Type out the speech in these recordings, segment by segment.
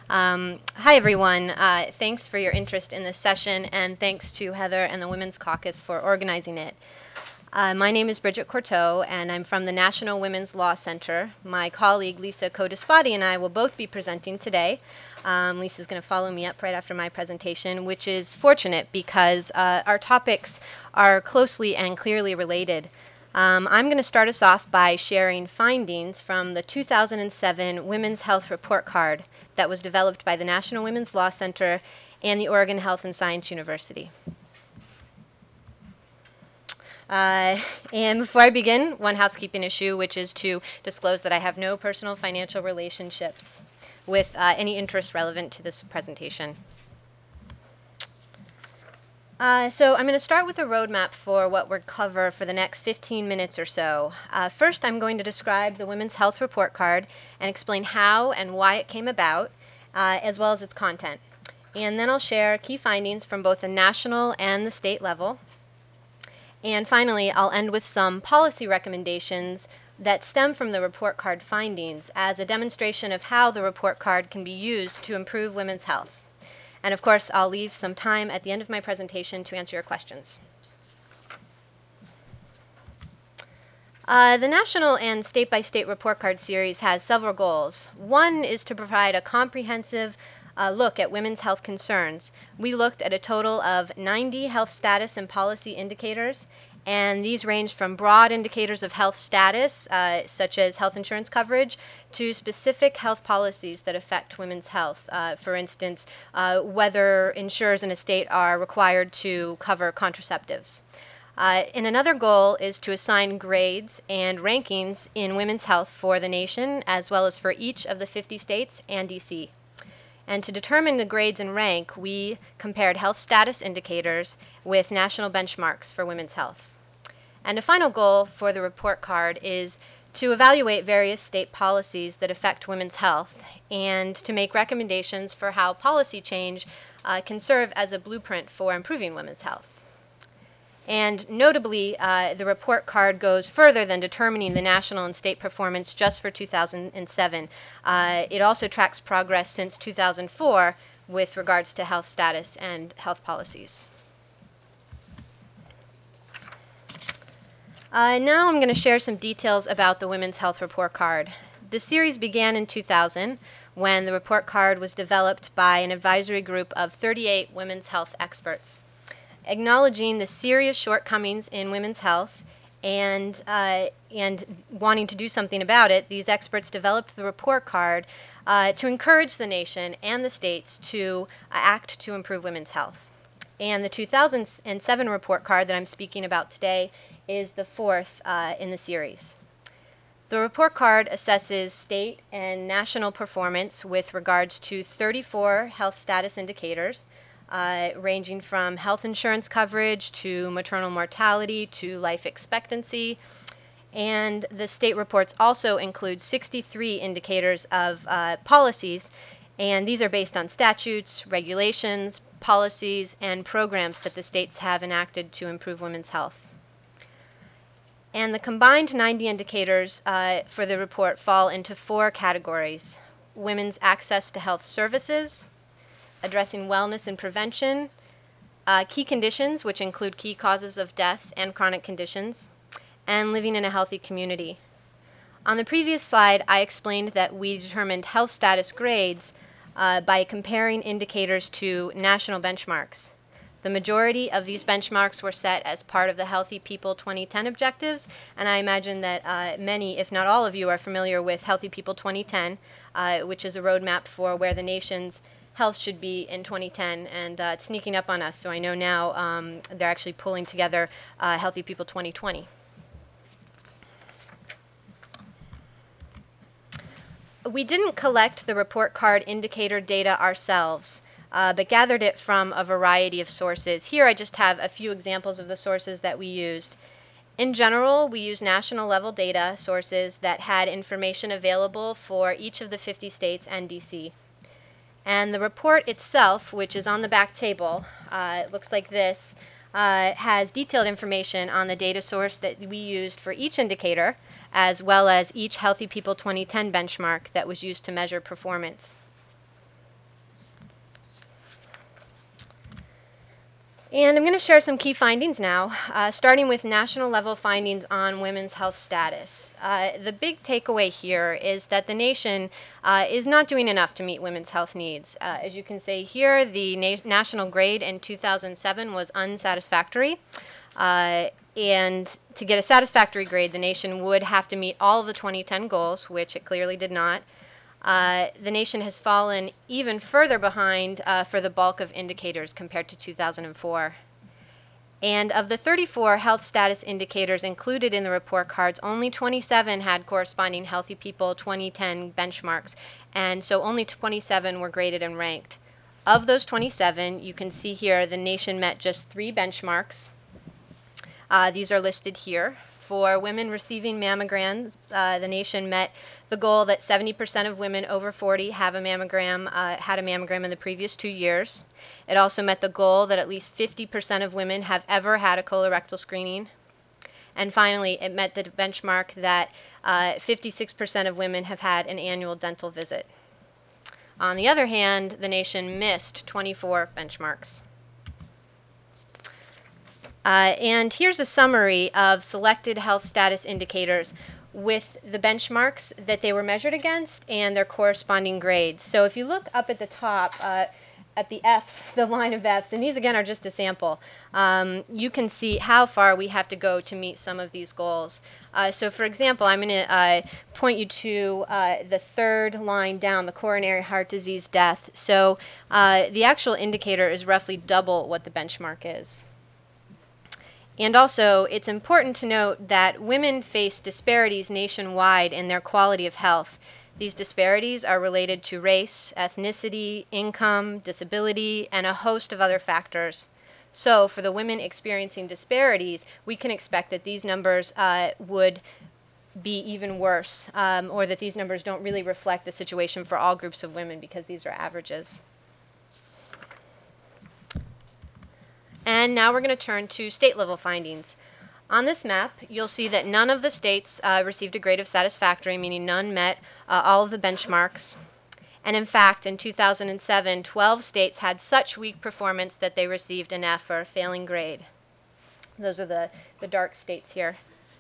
Hi, everyone. Thanks for your interest in this session, and thanks to Heather and the Women's Caucus for organizing it. My name is Bridget Courteau, and I'm from the National Women's Law Center. My colleague Lisa Codispati and I will both be presenting today. Lisa's going to follow me up right after my presentation, which is fortunate because our topics are closely and clearly related. I'm going to start us off by sharing findings from the 2007 Women's Health Report Card that was developed by the National Women's Law Center and the Oregon Health and Science University. And before I begin, one housekeeping issue, which is to disclose that I have no personal financial relationships with any interest relevant to this presentation. So I'm going to start with a roadmap for what we'll cover for the next 15 minutes or so. First, I'm going to describe the Women's Health Report Card and explain how and why it came about, as well as its content. And then I'll share key findings from both the national and the state level. And finally, I'll end with some policy recommendations that stem from the report card findings as a demonstration of how the report card can be used to improve women's health. And of course, I'll leave some time at the end of my presentation to answer your questions. The national and state-by-state report card series has several goals. One is to provide a comprehensive look at women's health concerns. We looked at a total of 90 health status and policy indicators, and these range from broad indicators of health status, such as health insurance coverage, to specific health policies that affect women's health. For instance, whether insurers in a state are required to cover contraceptives. And another goal is to assign grades and rankings in women's health for the nation, as well as for each of the 50 states and DC. And to determine the grades and rank, we compared health status indicators with national benchmarks for women's health. And a final goal for the report card is to evaluate various state policies that affect women's health and to make recommendations for how policy change can serve as a blueprint for improving women's health. And notably, the report card goes further than determining the national and state performance just for 2007. It also tracks progress since 2004 with regards to health status and health policies. Now I'm going to share some details about the Women's Health Report Card. The series began in 2000 when the report card was developed by an advisory group of 38 women's health experts. Acknowledging the serious shortcomings in women's health and wanting to do something about it, these experts developed the report card to encourage the nation and the states to act to improve women's health. And the 2007 report card that I'm speaking about today is the fourth in the series. The report card assesses state and national performance with regards to 34 health status indicators, ranging from health insurance coverage to maternal mortality to life expectancy. And the state reports also include 63 indicators of policies, and these are based on statutes, regulations, policies, and programs that the states have enacted to improve women's health. And the combined 90 indicators for the report fall into 4 categories: women's access to health services, addressing wellness and prevention, key conditions, which include key causes of death and chronic conditions, and living in a healthy community. On the previous slide, I explained that we determined health status grades by comparing indicators to national benchmarks. The majority of these benchmarks were set as part of the Healthy People 2010 objectives, and I imagine that many, if not all of you, are familiar with Healthy People 2010, which is a roadmap for where the nation's health should be in 2010, and it's sneaking up on us, so I know now they're actually pulling together Healthy People 2020. We didn't collect the report card indicator data ourselves, but gathered it from a variety of sources. Here I just have a few examples of the sources that we used. In general, we used national level data sources that had information available for each of the 50 states and DC. And the report itself, which is on the back table, it looks like this, has detailed information on the data source that we used for each indicator, as well as each Healthy People 2010 benchmark that was used to measure performance. And I'm going to share some key findings now, starting with national level findings on women's health status. The big takeaway here is that the nation is not doing enough to meet women's health needs. As you can see here, the national grade in 2007 was unsatisfactory. And to get a satisfactory grade, the nation would have to meet all of the 2010 goals, which it clearly did not. The nation has fallen even further behind for the bulk of indicators compared to 2004. And of the 34 health status indicators included in the report cards, only 27 had corresponding Healthy People 2010 benchmarks, and so only 27 were graded and ranked. Of those 27, you can see here the nation met just 3 benchmarks. These are listed here. For women receiving mammograms, the nation met the goal that 70% of women over 40 had a mammogram in the previous 2 years. It also met the goal that at least 50% of women have ever had a colorectal screening. And finally, it met the benchmark that 56% of women have had an annual dental visit. On the other hand, the nation missed 24 benchmarks. And here's a summary of selected health status indicators with the benchmarks that they were measured against and their corresponding grades. So if you look up at the top at the Fs, the line of Fs, and these again are just a sample, you can see how far we have to go to meet some of these goals. So for example, I'm going to point you to the third line down, the coronary heart disease death. So the actual indicator is roughly double what the benchmark is. And also, it's important to note that women face disparities nationwide in their quality of health. These disparities are related to race, ethnicity, income, disability, and a host of other factors. So, for the women experiencing disparities, we can expect that these numbers would be even worse, or that these numbers don't really reflect the situation for all groups of women because these are averages. And now we're going to turn to state level findings. On this map, you'll see that none of the states received a grade of satisfactory, meaning none met all of the benchmarks. And in fact, in 2007, 12 states had such weak performance that they received an F, or a failing grade. Those are the dark states here.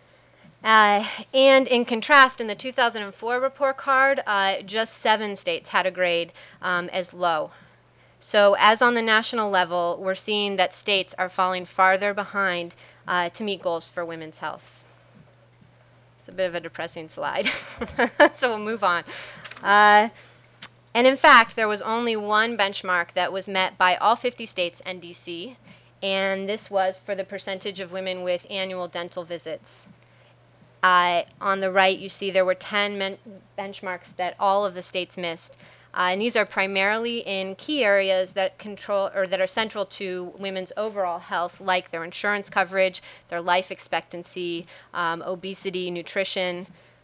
And in contrast, in the 2004 report card, just 7 states had a grade as low. So as on the national level, we're seeing that states are falling farther behind to meet goals for women's health. It's a bit of a depressing slide, so we'll move on. And in fact, there was only one benchmark that was met by all 50 states and DC, and this was for the percentage of women with annual dental visits. On the right, you see there were 10 benchmarks that all of the states missed. And these are primarily in key areas that control or that are central to women's overall health, like their insurance coverage, their life expectancy, obesity, nutrition.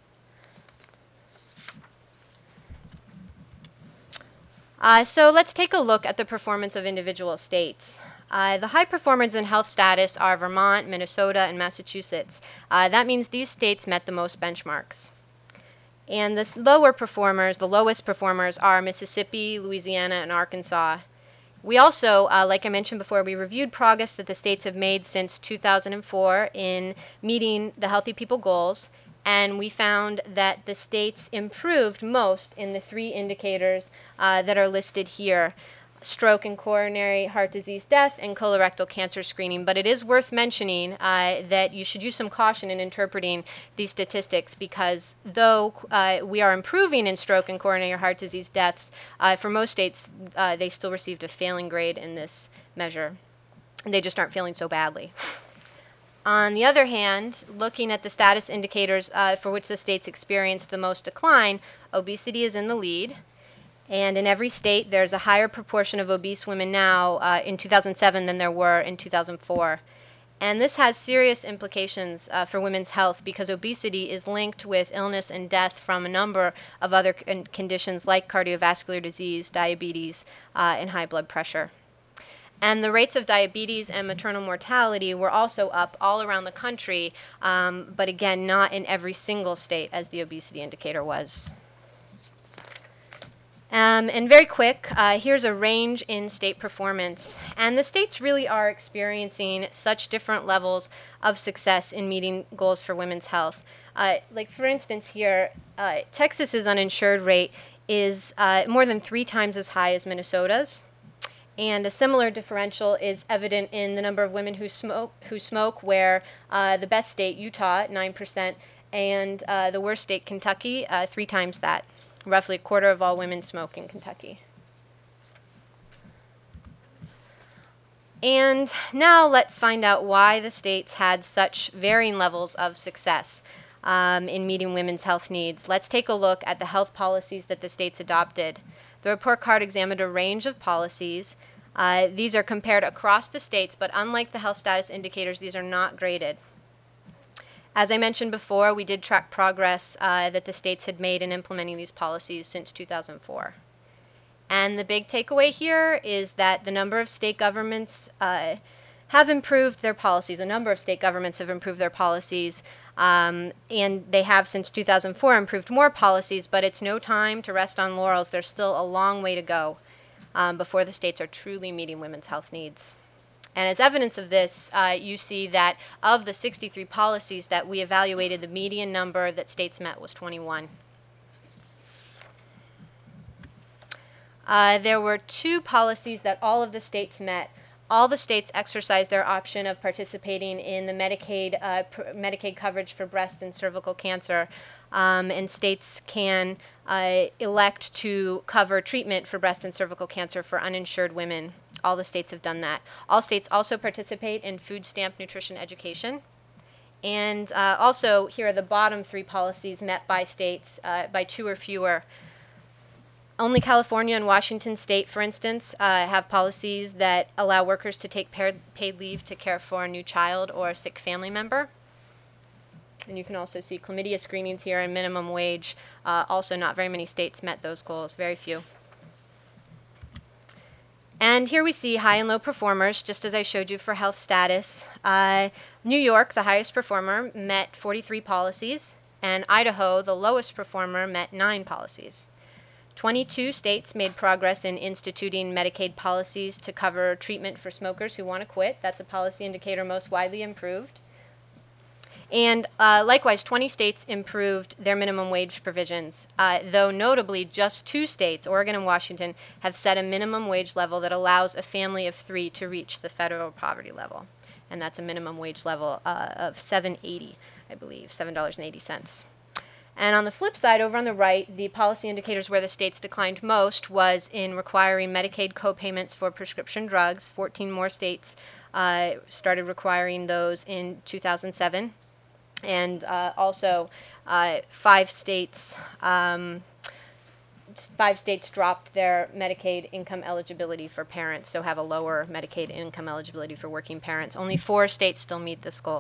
So let's take a look at the performance of individual states. The high performers in health status are Vermont, Minnesota, and Massachusetts. That means these states met the most benchmarks. And the lowest performers are Mississippi, Louisiana, and Arkansas. We also, like I mentioned before, we reviewed progress that the states have made since 2004 in meeting the Healthy People goals, and we found that the states improved most in the 3 indicators that are listed here: stroke and coronary heart disease death, and colorectal cancer screening. But it is worth mentioning that you should use some caution in interpreting these statistics, because though we are improving in stroke and coronary heart disease deaths, for most states they still received a failing grade in this measure. They just aren't failing so badly. On the other hand, looking at the status indicators for which the states experienced the most decline, obesity is in the lead. And in every state, there's a higher proportion of obese women now in 2007 than there were in 2004. And this has serious implications for women's health, because obesity is linked with illness and death from a number of other conditions like cardiovascular disease, diabetes, and high blood pressure. And the rates of diabetes and maternal mortality were also up all around the country, but again, not in every single state as the obesity indicator was. And very quick, here's a range in state performance. And the states really are experiencing such different levels of success in meeting goals for women's health. Like for instance here, Texas's uninsured rate is more than 3 times as high as Minnesota's. And a similar differential is evident in the number of women who smoke, where the best state, Utah, at 9%, and the worst state, Kentucky, 3 times that. Roughly a quarter of all women smoke in Kentucky. And now let's find out why the states had such varying levels of success in meeting women's health needs. Let's take a look at the health policies that the states adopted. The report card examined a range of policies. These are compared across the states, but unlike the health status indicators, these are not graded. As I mentioned before, we did track progress that the states had made in implementing these policies since 2004. And the big takeaway here is that the number of state governments have improved their policies. A number of state governments have improved their policies, and they have since 2004 improved more policies, but it's no time to rest on laurels. There's still a long way to go before the states are truly meeting women's health needs. And as evidence of this, you see that of the 63 policies that we evaluated, the median number that states met was 21. There were 2 policies that all of the states met. All the states exercised their option of participating in the Medicaid coverage for breast and cervical cancer, and states can elect to cover treatment for breast and cervical cancer for uninsured women. All the states have done that. All states also participate in food stamp nutrition education. And also, here are the bottom 3 policies met by states by 2 or fewer. Only California and Washington State, for instance, have policies that allow workers to take paid leave to care for a new child or a sick family member. And you can also see chlamydia screenings here and minimum wage. Also, not very many states met those goals, very few. And here we see high and low performers, just as I showed you for health status. New York, the highest performer, met 43 policies, and Idaho, the lowest performer, met 9 policies. 22 states made progress in instituting Medicaid policies to cover treatment for smokers who want to quit. That's a policy indicator most widely improved. And likewise, 20 states improved their minimum wage provisions, though notably just 2 states, Oregon and Washington, have set a minimum wage level that allows a family of 3 to reach the federal poverty level. And that's a minimum wage level of $7.80, I believe, $7.80. And on the flip side, over on the right, the policy indicators where the states declined most was in requiring Medicaid co-payments for prescription drugs. 14 more states started requiring those in 2007. And also 5 states dropped their Medicaid income eligibility for parents, so have a lower Medicaid income eligibility for working parents. Only 4 states still meet this goal.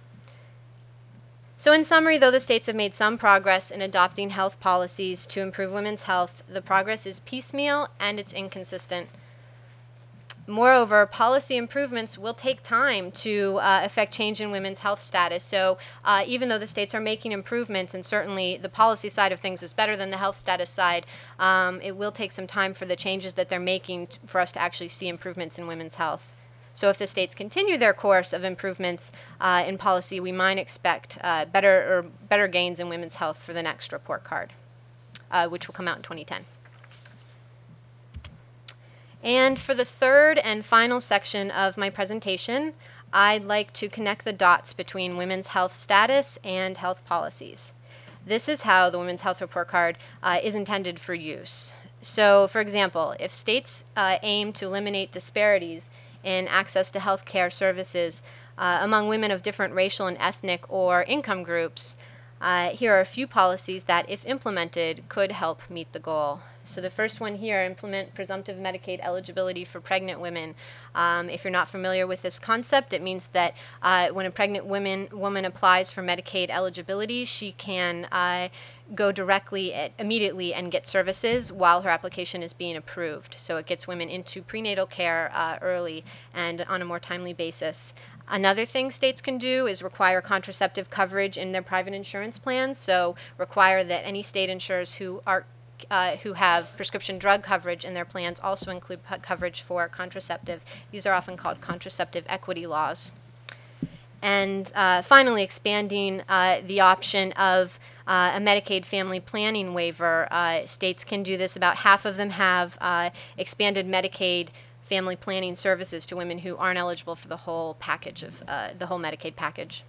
So in summary, though the states have made some progress in adopting health policies to improve women's health, the progress is piecemeal and it's inconsistent. Moreover, policy improvements will take time to affect change in women's health status. So even though the states are making improvements, and certainly the policy side of things is better than the health status side, it will take some time for the changes that they're making for us to actually see improvements in women's health. So if the states continue their course of improvements in policy, we might expect better gains in women's health for the next report card, which will come out in 2010. And for the third and final section of my presentation, I'd like to connect the dots between women's health status and health policies. This is how the Women's Health Report Card is intended for use. So, for example, if states aim to eliminate disparities in access to health care services among women of different racial and ethnic or income groups, here are a few policies that, if implemented, could help meet the goal. So the first one here, implement presumptive Medicaid eligibility for pregnant women. If you're not familiar with this concept, it means that when a pregnant woman applies for Medicaid eligibility, she can go directly immediately and get services while her application is being approved. So it gets women into prenatal care early and on a more timely basis. Another thing states can do is require contraceptive coverage in their private insurance plans. So require that any state insurers who are who have prescription drug coverage in their plans also include coverage for contraceptive. These are often called contraceptive equity laws. And finally, expanding the option of a Medicaid family planning waiver. States can do this. About half of them have expanded Medicaid family planning services to women who aren't eligible for the whole package of the whole Medicaid package.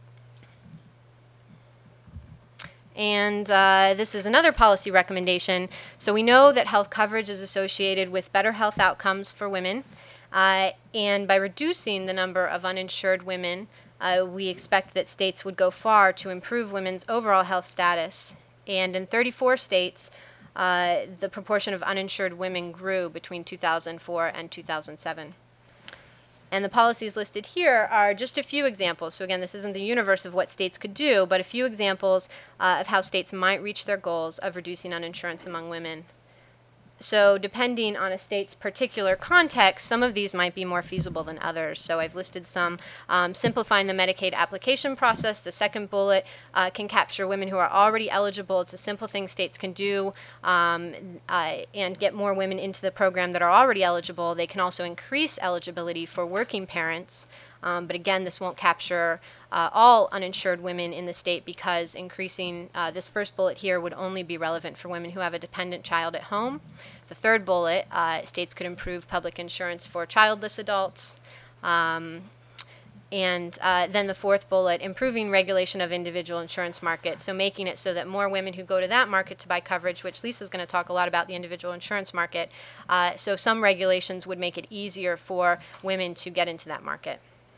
And this is another policy recommendation. So we know that health coverage is associated with better health outcomes for women. And by reducing the number of uninsured women, we expect that states would go far to improve women's overall health status. And in 34 states, the proportion of uninsured women grew between 2004 and 2007. And the policies listed here are just a few examples. So again, this isn't the universe of what states could do, but a few examples of how states might reach their goals of reducing uninsurance among women. So depending on a state's particular context, some of these might be more feasible than others. So I've listed some. Simplifying the Medicaid application process. The second bullet can capture women who are already eligible. It's a simple thing states can do and get more women into the program that are already eligible. They can also increase eligibility for working parents. But again, this won't capture all uninsured women in the state because increasing this first bullet here would only be relevant for women who have a dependent child at home. The third bullet, states could improve public insurance for childless adults. And then the fourth bullet, improving regulation of individual insurance markets. So making it so that more women who go to that market to buy coverage, which Lisa's going to talk a lot about the individual insurance market. So some regulations would make it easier for women to get into that market.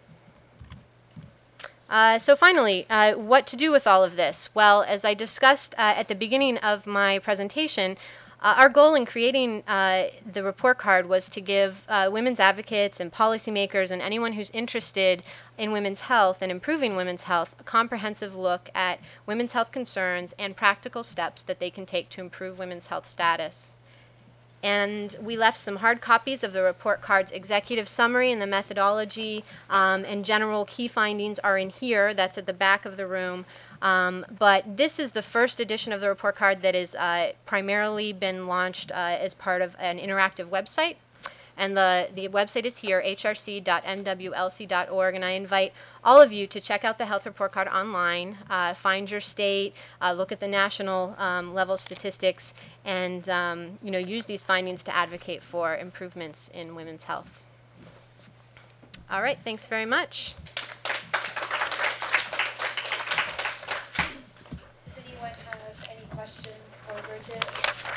So finally, what to do with all of this? Well, as I discussed at the beginning of my presentation, our goal in creating the report card was to give women's advocates and policymakers and anyone who's interested in women's health and improving women's health a comprehensive look at women's health concerns and practical steps that they can take to improve women's health status. And we left some hard copies of the report card's executive summary, and the methodology and general key findings are in here. That's at the back of the room. But this is the first edition of the report card that is primarily been launched as part of an interactive website. And the website is here, hrc.mwlc.org, and I invite all of you to check out the health report card online, find your state, look at the national level statistics, and use these findings to advocate for improvements in women's health. All right, thanks very much. Does anyone have any questions for Bridget?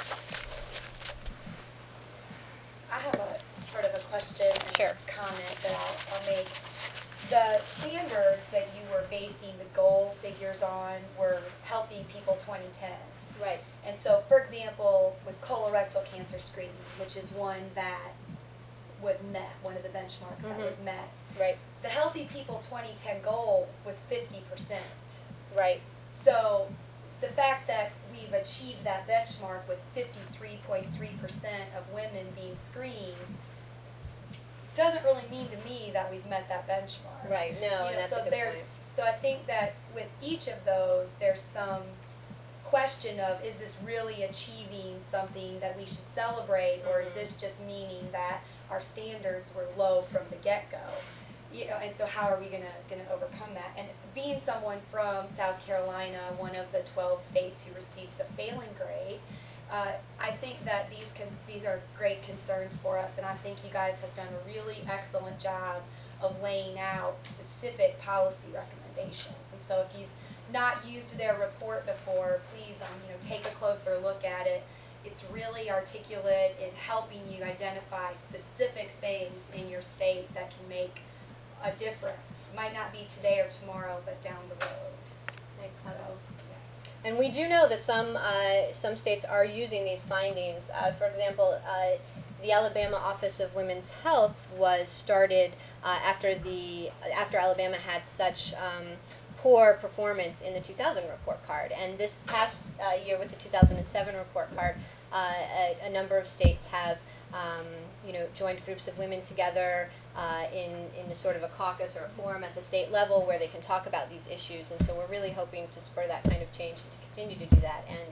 I have a sort of a question and Sure. comment that I'll make. The standards that you were basing the goal figures on were Healthy People 2010. Right. And so, for example, with colorectal cancer screening, which is one that was met, one of the benchmarks that was met. Right. The Healthy People 2010 goal was 50%. Right. So the fact that we've achieved that benchmark with 53.3% of women being screened doesn't really mean to me that we've met that benchmark. Right. No, and that's so a good point. So I think that with each of those, there's some question of, is this really achieving something that we should celebrate, or is this just meaning that our standards were low from the get-go? And so how are we gonna overcome that? And being someone from South Carolina, one of the 12 states who received the failing grade, I think that these are great concerns for us, and I think you guys have done a really excellent job of laying out specific policy recommendations. And so if you've not used their report before, please take a closer look at it. It's really articulate in helping you identify specific things in your state that can make a difference. Might not be today or tomorrow, but down the road. Excellent. So, And we do know that some states are using these findings. For example, the Alabama Office of Women's Health was started after Alabama had such poor performance in the 2000 report card. And this past year with the 2007 report card, a number of states have joined groups of women together in a sort of a caucus or a forum at the state level where they can talk about these issues. And so we're really hoping to spur that kind of change and to continue to do that. And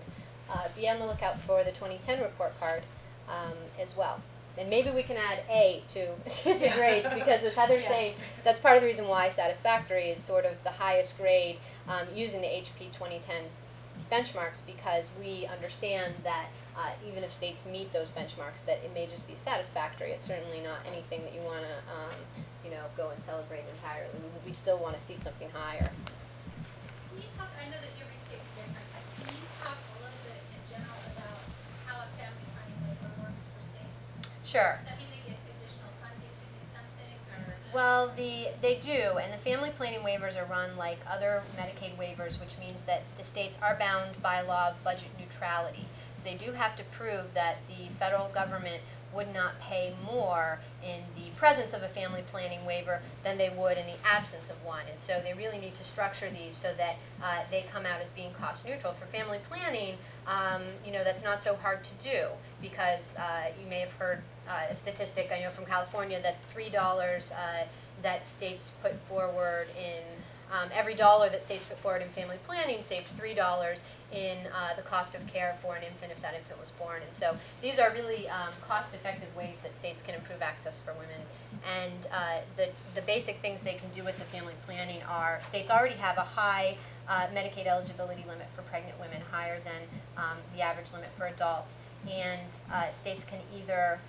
be on the lookout for the 2010 report card as well. And maybe we can add A to the grades, because as Heather's saying, that's part of the reason why satisfactory is sort of the highest grade using the HP 2010 benchmarks, because we understand that even if states meet those benchmarks, that it may just be satisfactory. It's certainly not anything that you want to go and celebrate entirely. We still want to see something higher. Can you talk, I know that every state's different, but can you talk a little bit in general about how a family planning waiver works for states? Sure. Does that mean they get additional funding to do something? Or? Well, they do, and the family planning waivers are run like other Medicaid waivers, which means that the states are bound by law of budget neutrality. They do have to prove that the federal government would not pay more in the presence of a family planning waiver than they would in the absence of one. And so they really need to structure these so that they come out as being cost neutral. For family planning, that's not so hard to do, because you may have heard a statistic, I know from California, that $3 that states put forward in every dollar that states put forward in family planning saved $3 in the cost of care for an infant if that infant was born. And so these are really cost-effective ways that states can improve access for women. And the basic things they can do with the family planning are, states already have a high Medicaid eligibility limit for pregnant women, higher than the average limit for adults. And states can either,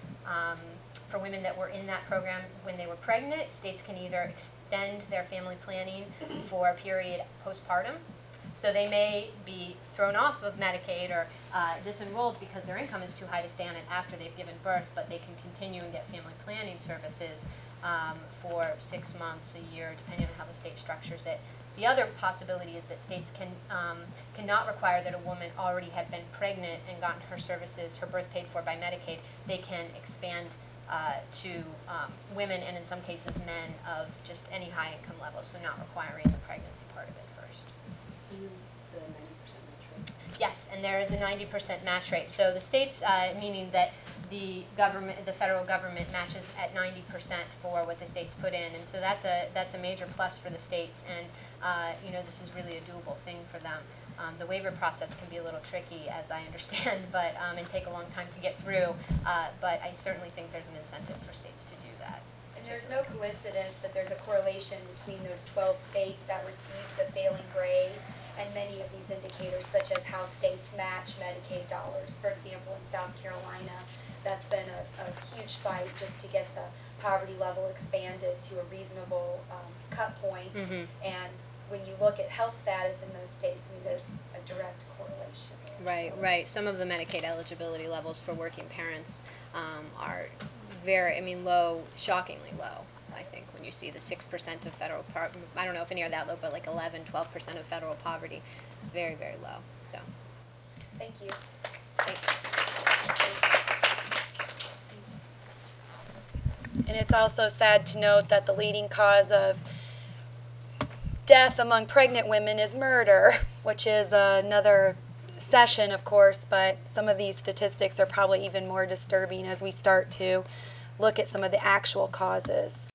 for women that were in that program when they were pregnant, states can either extend their family planning for a period postpartum. So they may be thrown off of Medicaid or disenrolled because their income is too high to stay on it after they've given birth, but they can continue and get family planning services for 6 months, a year, depending on how the state structures it. The other possibility is that states cannot require that a woman already had been pregnant and gotten her services, her birth paid for by Medicaid. They can expand to women, and in some cases men, of just any high income level, so not requiring the pregnancy part of it first. The 90% match rate. Yes, and there is a 90% match rate. So the states, meaning that the federal government matches at 90% for what the states put in, and so that's a major plus for the states. And this is really a doable thing for them. The waiver process can be a little tricky, as I understand, but and take a long time to get through. But I certainly think there's an incentive for states to do that. And there's no coincidence that there's a correlation between those 12 states that received the failing grade and many of these indicators, such as how states match Medicaid dollars. For example, in South Carolina, that's been a huge fight just to get the poverty level expanded to a reasonable cut point. Mm-hmm. And when you look at health status in those states, I mean, there's a direct correlation there. Right. Some of the Medicaid eligibility levels for working parents are very, low, shockingly low. I think when you see the 6% of federal poverty, I don't know if any are that low, but like 11, 12% of federal poverty, it's very, very low. So, Thank you. thanks. And it's also sad to note that the leading cause of death among pregnant women is murder, which is another session, of course, but some of these statistics are probably even more disturbing as we start to look at some of the actual causes.